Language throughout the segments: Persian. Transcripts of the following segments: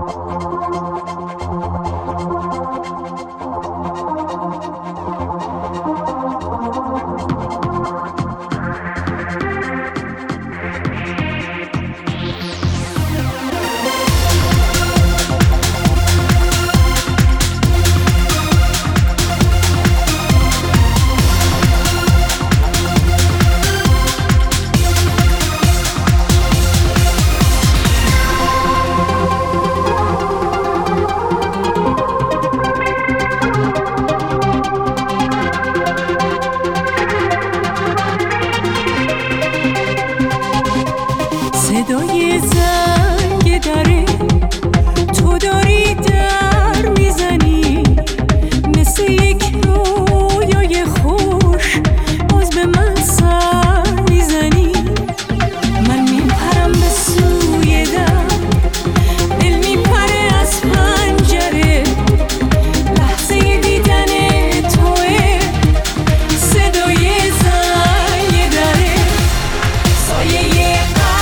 صدای زنگ دره تو داری در میزنی، مثل یک رویای خوش باز به من سر میزنی. من میپرم به سوی در، دل میپره از پنجره، لحظه دیدن توه. صدای زنگ دره سایه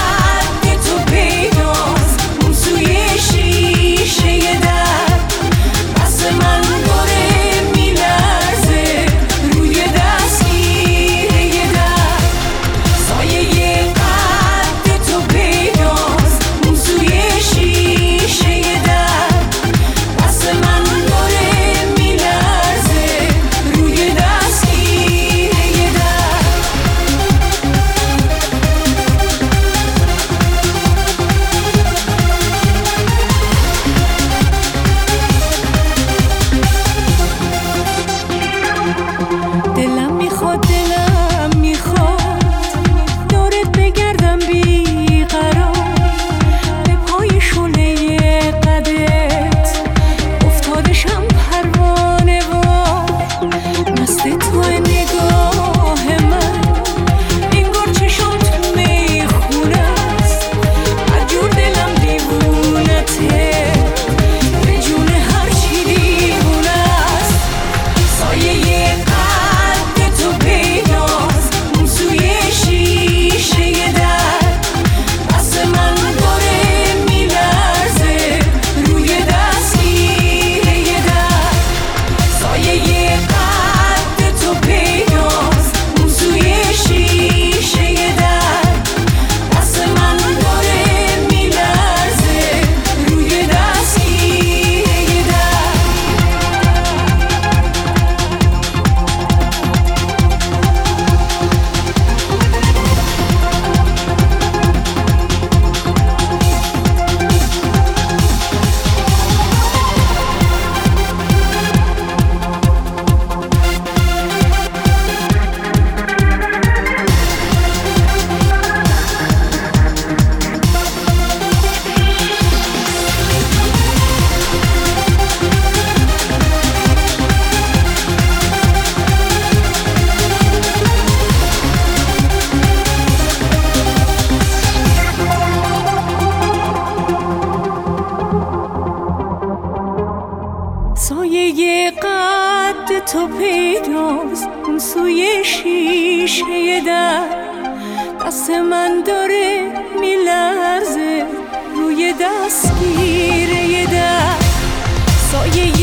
سایه قد تو پیداست اون سوی شیشه در، دست من داره میلرزه روی دستگیره در. سایه